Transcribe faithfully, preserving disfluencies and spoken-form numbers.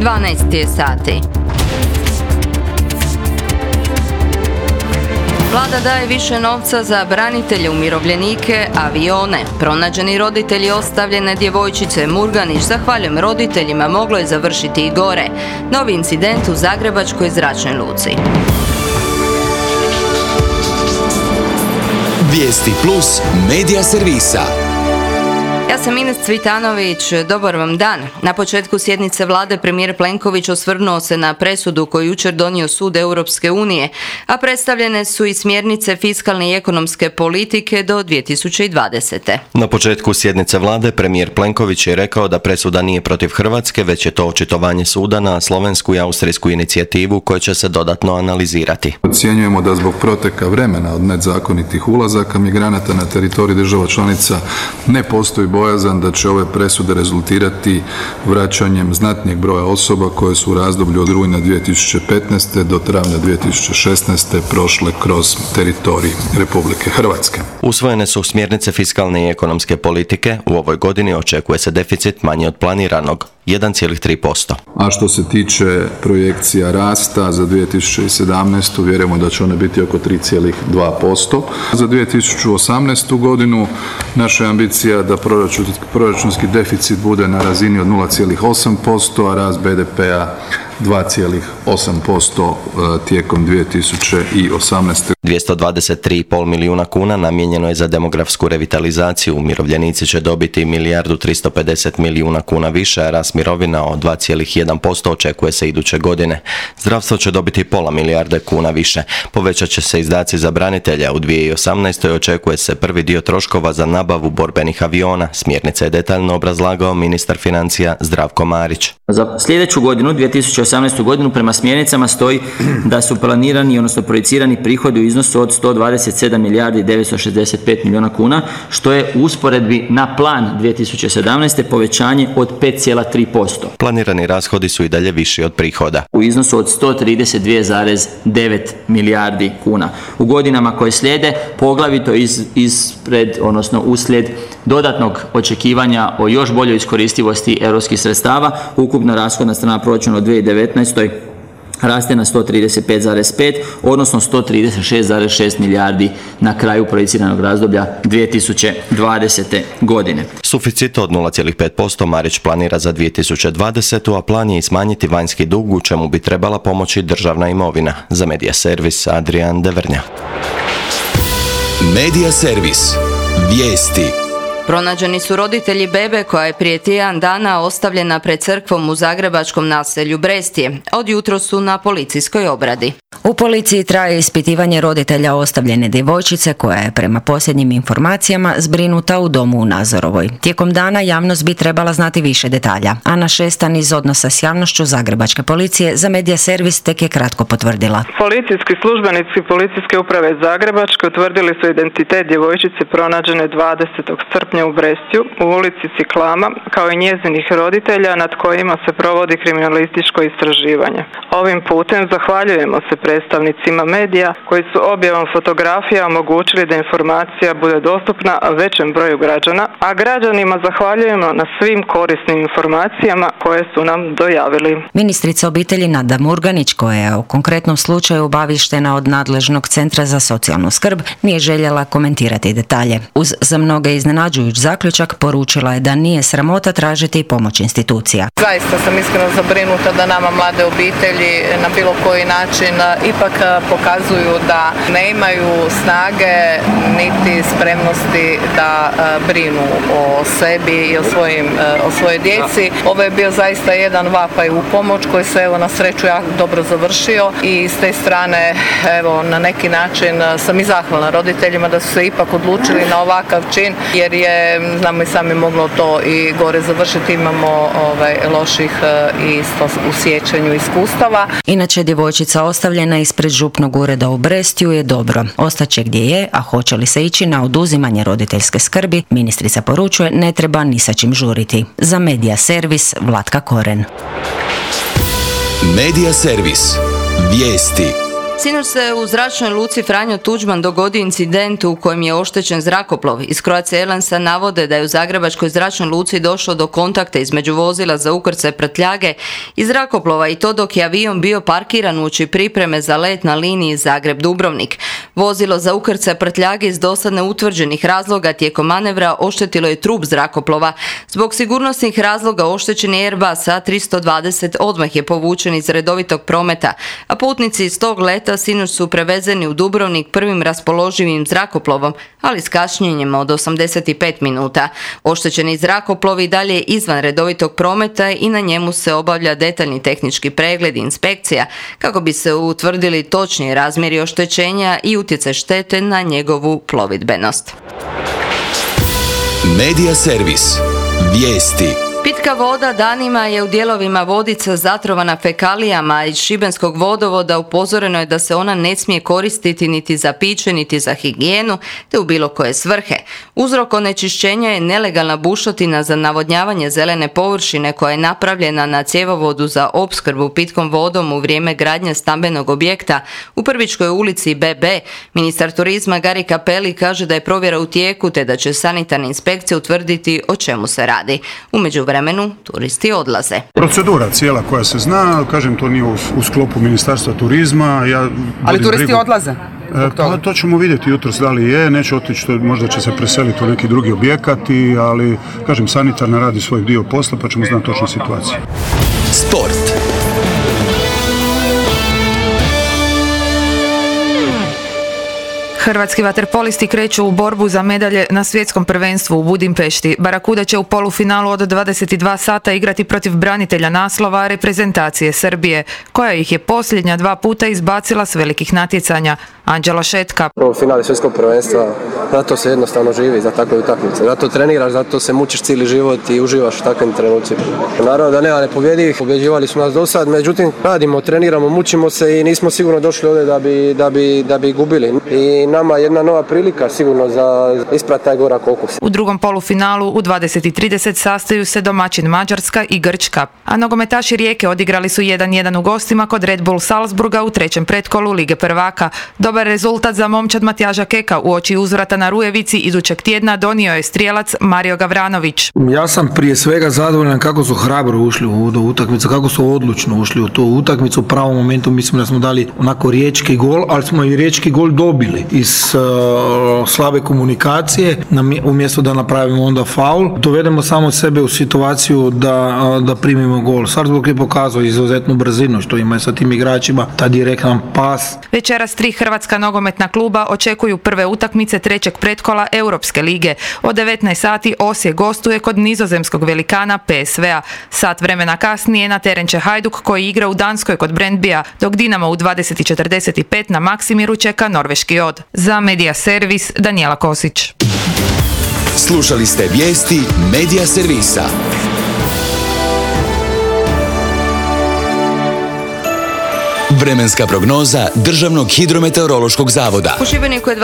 dvanaest je sati. Vlada daje više novca za branitelje, umirovljenike, avione. Pronađeni roditelji ostavljene djevojčice Murganić, zahvaljujem roditeljima, moglo je završiti i gore. Novi incident u Zagrebačkoj zračnoj luci. Vijesti plus medija servisa. Ja sam Ines Cvitanović, dobar vam dan. Na početku sjednice vlade premijer Plenković osvrnuo se na presudu koju jučer donio Sud Europske unije, a predstavljene su i smjernice fiskalne i ekonomske politike do dvije tisuće dvadesete. Na početku sjednice vlade premijer Plenković je rekao da presuda nije protiv Hrvatske, već je to očitovanje suda na slovensku i austrijsku inicijativu koja će se dodatno analizirati. Ocjenjujemo da zbog proteka vremena od nezakonitih ulazaka migranata na teritorij država članica ne postoji bojazan da će ove presude rezultirati vraćanjem znatnijeg broja osoba koje su u razdoblju od rujna dvije tisuće petnaeste. do travnja dvije tisuće šesnaeste. prošle kroz teritorij Republike Hrvatske. Usvojene su smjernice fiskalne i ekonomske politike. U ovoj godini očekuje se deficit manji od planiranog, jedan zarez tri posto. A što se tiče projekcija rasta za dvije tisuće sedamnaestu. vjerujemo da će one biti oko tri zarez dva posto. Za dvije tisuće osamnaestu. godinu naša je ambicija da proračunski deficit bude na razini od nula zarez osam posto, a rast be de pea dva zarez osam posto tijekom dvije tisuće osamnaeste. dvjesto dvadeset tri zarez pet milijuna kuna namijenjeno je za demografsku revitalizaciju. Umirovljenici će dobiti milijardu tristo pedeset milijuna kuna više, a rast mirovina od dva zarez jedan posto očekuje se iduće godine. Zdravstvo će dobiti pola milijarde kuna više. Povećat će se izdaci za branitelja. U dvije tisuće osamnaestoj. očekuje se prvi dio troškova za nabavu borbenih aviona. Smjernice je detaljno obrazlagao ministar financija Zdravko Marić. Za sljedeću godinu, dvije tisuće osamnaestu. godinu, prema smjernicama stoji da su planirani, odnosno projicirani prihodi u iznosu od sto dvadeset sedam milijardi devetsto šezdeset pet milijuna kuna, što je u usporedbi na plan dvije tisuće sedamnaeste. povećanje od pet zarez tri posto. Planirani rashodi su i dalje viši od prihoda. U iznosu od sto trideset dva zarez devet milijardi kuna. U godinama koje slijede, poglavito iz, ispred, odnosno uslijed dodatnog očekivanja o još boljoj iskoristivosti europskih sredstava, ukupna rashodna strana proračuna u dvije tisuće devetnaestoj. raste na sto trideset pet zarez pet, odnosno sto trideset šest zarez šest milijardi na kraju projiciranog razdoblja dvije tisuće dvadesete. godine. Suficit od nula zarez pet posto Marić planira za dvije tisuće dvadesetu. a plan je i smanjiti vanjski dug, u čemu bi trebala pomoći državna imovina. Za Medija servis Adrian Devrnja. Medija servis. Vijesti. Pronađeni su roditelji bebe koja je prije tjedan dana ostavljena pred crkvom u zagrebačkom naselju Brestije. Od jutro su na policijskoj obradi. U policiji traje ispitivanje roditelja ostavljene djevojčice koja je prema posljednjim informacijama zbrinuta u domu u Nazorovoj. Tijekom dana javnost bi trebala znati više detalja. Ana Šestan iz odnosa s javnošću Zagrebačke policije za Medija servis tek je kratko potvrdila. Policijski službenici Policijske uprave Zagrebačke utvrdili su identitet djevojčice pronađene dvadesetog srpnja u Brestiju u ulici Ciklama, kao i njezinih roditelja nad kojima se provodi kriminalističko istraživanje. Ovim putem zahvaljujemo se predstavnicima medija koji su objavom fotografija omogućili da informacija bude dostupna većem broju građana, a građanima zahvaljujemo na svim korisnim informacijama koje su nam dojavili. Ministrica obitelji Nada Murganić, koja je o konkretnom slučaju obavištena od nadležnog centra za socijalnu skrb, nije željela komentirati detalje. Uz za mnoge iznenađujuć zaključak poručila je da nije sramota tražiti pomoć institucija. Zaista sam iskreno zabrinuta da nama mlade obitelji na bilo koji način ipak pokazuju da ne imaju snage niti spremnosti da brinu o sebi i o, svojim, o svojoj djeci. Ovo je bio zaista jedan vapaj u pomoć koji se evo na sreću jako dobro završio i s te strane evo na neki način sam i zahvalna roditeljima da su se ipak odlučili na ovakav čin jer je znamo i sami moglo to i gore završiti, imamo ovaj, loših isto u sjećanju iskustava. Inače, djevojčica ostavljena ispred župnog ureda u Brestiju je dobro. Ostaće gdje je, a hoće li se ići na oduzimanje roditeljske skrbi, ministrica poručuje ne treba ni sa čim žuriti. Za Medija servis Vlatka Koren. Medija servis. Vijesti. Sinoć se u zračnoj luci Franjo Tuđman dogodio incident u kojem je oštećen zrakoplov. Iz Croatia Airlinesa navode da je u zagrebačkoj zračnoj luci došlo do kontakta između vozila za ukrcaj prtljage i zrakoplova, i to dok je avion bio parkiran uoči pripreme za let na liniji Zagreb-Dubrovnik. Vozilo za ukrcaj prtljage iz dosad neutvrđenih razloga tijekom manevra oštetilo je trup zrakoplova. Zbog sigurnosnih razloga oštećeni Airbus A tristo dvadeset odmah je povučen iz redovitog prometa, a putnici iz tog leta sinoć su prevezeni u Dubrovnik prvim raspoloživim zrakoplovom, ali s kašnjenjem od osamdeset pet minuta. Oštećeni zrakoplov i dalje izvan redovitog prometa i na njemu se obavlja detaljni tehnički pregled i inspekcija kako bi se utvrdili točni razmjeri oštećenja i utjecaj štete na njegovu plovidbenost. Medija servis. Vijesti. Pitka voda danima je u dijelovima Vodica zatrovana fekalijama. Iz šibenskog vodovoda upozoreno je da se ona ne smije koristiti niti za piće, niti za higijenu, te u bilo koje svrhe. Uzrok onečišćenja je nelegalna bušotina za navodnjavanje zelene površine koja je napravljena na cjevovodu za opskrbu pitkom vodom u vrijeme gradnje stambenog objekta u Prvičkoj ulici B B. Ministar turizma Gari Cappelli kaže da je provjera u tijeku te da će sanitarna inspekcija utvrditi o čemu se radi. U međuvremenu turisti odlaze. Procedura cijela koja se zna, kažem, to nije u, u sklopu Ministarstva turizma. Ja Ali turisti brigu. odlaze? E, pa to ćemo vidjeti jutros da li je, neće otići, to možda će se preseliti u neki drugi objekati, ali kažem, sanitarna radi svoj dio posla pa ćemo znati točnu situaciju. Sport. Hrvatski vaterpolisti kreću u borbu za medalje na svjetskom prvenstvu u Budimpešti. Barakuda će u polufinalu od dvadeset dva sata igrati protiv branitelja naslova reprezentacije Srbije, koja ih je posljednja dva puta izbacila s velikih natjecanja. Anđelo Šetka. U finale svjetskog prvenstva, zato se jednostavno živi za takve utakmice. Zato treniraš, zato se mučiš cijeli život i uživaš u takvim trenucima. Naravno da nema nepobjedivih, pobjeđivali su nas do sad, međutim radimo, treniramo, mučimo se i nismo sigurno došli ovdje da bi, da bi, da bi gubili. I nama jedna nova prilika sigurno za isprati taj gorak okus. U drugom polufinalu u dvadeset trideset sastaju se domaćin Mađarska i Grčka, a nogometaši Rijeke odigrali su jedan jedan u gostima kod Red Bull Salzburga u trećem pretkolu Lige prvaka. Dobar rezultat za momčad Matjaža Keka uoči uzvrata na Rujevici idućeg tjedna donio je strijelac Mario Gavranović. Ja sam prije svega zadovoljan kako su hrabro ušli u ovu utakmicu, kako su odlučno ušli u tu utakmicu. U pravom momentu mislim da smo dali onako riječki gol, ali smo i riječki gol dobili iz uh, slabe komunikacije, umjesto da napravimo onda faul. Dovedemo samo sebe u situaciju da, uh, da primimo gol. Salzburg je pokazao izuzetnu brzinu što ima sa tim igračima, ta direktan pas. Večeras tri hrvatska nogometna kluba očekuju prve utakmice trećeg pretkola Europske lige. Od devetnaest sati Osijek gostuje kod nizozemskog velikana P S V-a. Sat vremena kasnije na teren će Hajduk koji igra u Danskoj kod Brøndbya, dok Dinamo u dvadeset četrdeset pet na Maksimiru čeka norveški Od. Za Medija servis Danijela Kosić. Slušali ste vijesti Medija servisa. Vremenska prognoza Državnog hidrometeorološkog zavoda. U Šibeniku je